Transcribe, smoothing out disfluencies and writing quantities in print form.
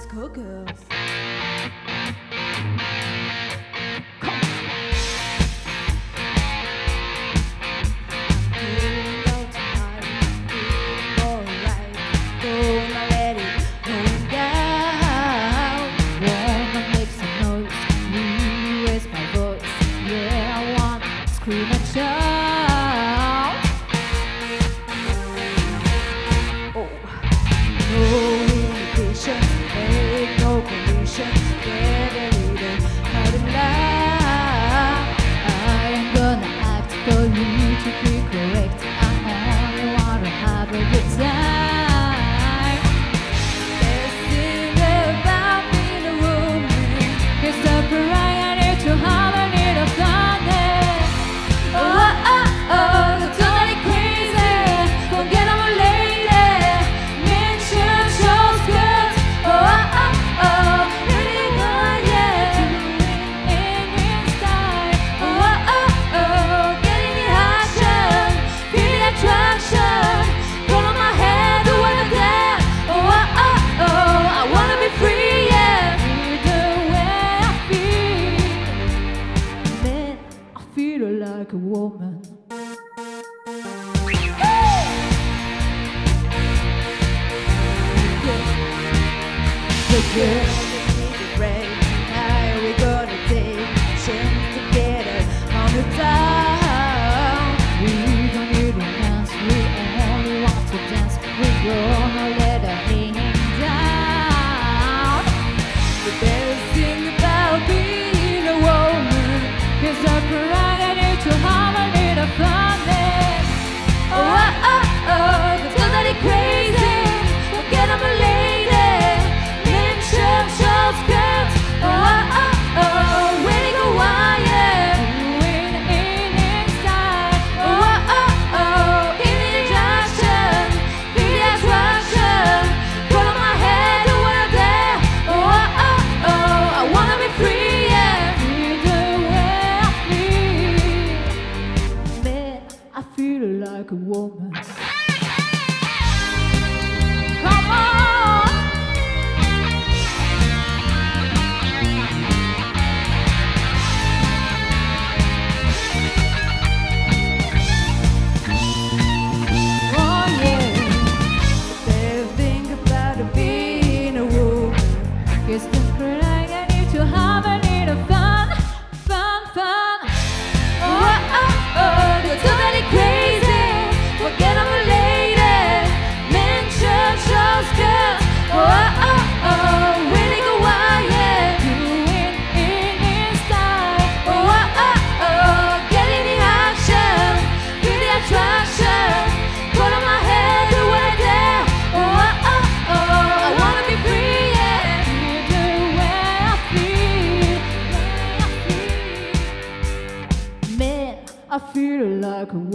Let's go, girls. Scream and shout. Oh, no inhibitions, make no conditions, get a little out in love. I am gonna act for you to be correct. I only wanna have a good time. There's thing about being a woman. It's the pariah, I need to have a little fun. Totally crazy. Forget I'm a lady. Mention show skirts. Really good, yeah. In style. Getting the action. Feel the attraction. Pull on my head, do what I dare. I wanna be free, yeah. Feel the way I feel. Man, I feel like a woman. The girls that need a break. How we gonna take chance together on the town? We don't need romance, we only want to dance. We're gonna let our hang down. The best thing about being a woman Is the prerogative to have a little fun. totally crazy. Forget I'm a lady. Mention show skirts. Really go wild. In style. Give me the attraction. Feel the attraction. Pull on my head, do what I dare. I wanna be free, yeah. Feel the way I feel. Man, I feel like a woman. Come on. Oh yeah. The thing about being a woman. It's the prerogative to have a little fun. You're totally crazy. Forget I'm a lady. Mention show skirts. Really go wild, yeah. In style. Getting the action. Feel the attraction. Pull on my head, do what I dare. I wanna be free, yeah. Feel the way I feel. Man, I feel like a